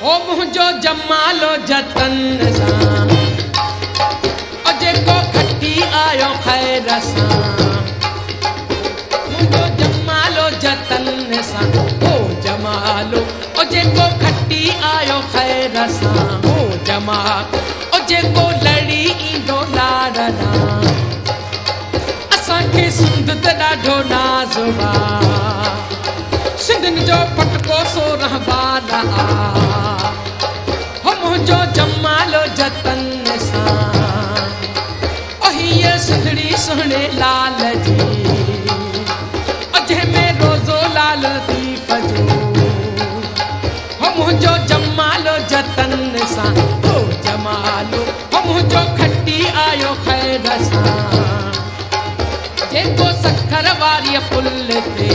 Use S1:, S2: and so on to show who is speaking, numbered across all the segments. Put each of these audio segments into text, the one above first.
S1: ओ मुंहिंजो जमालो जतन सां ओ जेको खटी आयो ख़ैर सां मुंहिंजो जमालो जतन सां ओ जमालो ओ जेको खटी आयो ख़ैर सां ओ जमाल ओ जेको लड़ी ईंदो लाड़ला असांखे सिंध त ॾाढो नाज़ सिंधनि जो पटको सो रहबाला हो मुंहिंजो जमालो जतन सां ओ हीअ सिंधड़ी सुहिणे लाल जी ओ जंहिंमें रोज़ो लाल लतीफ़ जो हो मुंहिंजो जमालो जतन सां ओ जमालो हो मुंहिंजो खटी आयो ख़ैर सां जेको सखर वारी पुल ते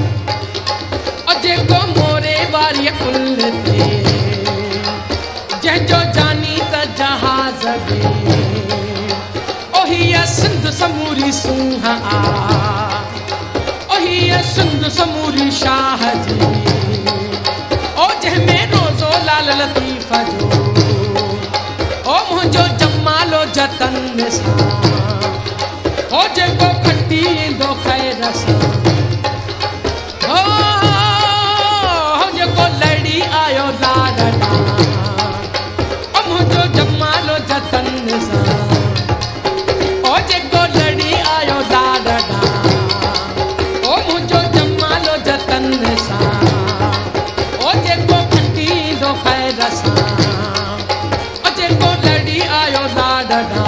S1: जेको मोरे वारी पुल ते जंहिंजो जानी त जहाज़ बि ओ हीअ सिंध समूरी सूंह ओ हीअ सिंध समूरी शाह जी ओ जंहिंमें रोज़ो लाल लतीफ़ जो ओ मुंहिंजो जमालो जतन सां ओ जेको खटी ईंदो ख़ैर सां आयो लाडला ओ मुंहिंजो जमालो जतन सां ओ जेको लड़ी आयो लाडला ओ मुंहिंजो जमालो जतन सां ओ जेको खटी ईंदो ख़ैर सां ओ जेको लड़ी आयो लाडला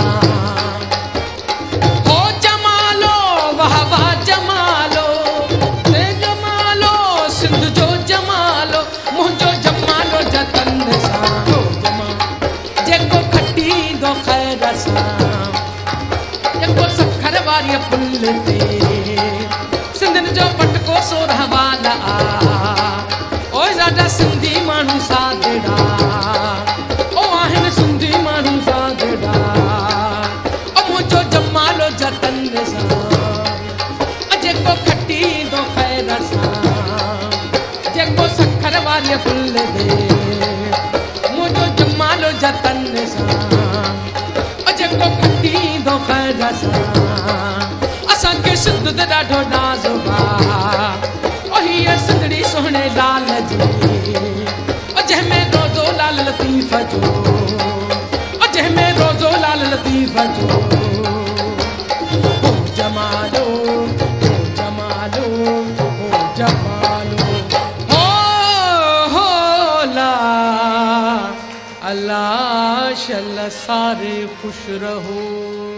S1: ओ जमालो वाह वाह जमालो ते जमालो सिंध जो जमालो मुंहिंजो जमालो जतन सां जेको खटी ईंदो ख़ैर सां जेको सखर वारी पुल ते सिंधनि जो पटको सो रहवाला ओ ॾाढा सिंधी माण्हू सादड़ा ओ आहिनि सिंधी माण्हू सादड़ा ओ मुंहिंजो जमालो जतन सां जेको खटी ईंदो ख़ैर सां जेको सखर वारी पुल ते मुंहिंजो जमालो जतन सां ओ जेको खटी ईंदो ख़ैर सां असांखे सिंध त ॾाढो नाज़ ओ हीअ सिंधड़ी सुहिणे लाल जी ओ जंहिंमें रोज़ो लाल लतीफ़ जो ओ जंहिंमें रोज़ो लाल लतीफ़ जो ओ जमालो ओ जमालो ओ जमालो अल्लाह शल्ला सारे खुश रहो।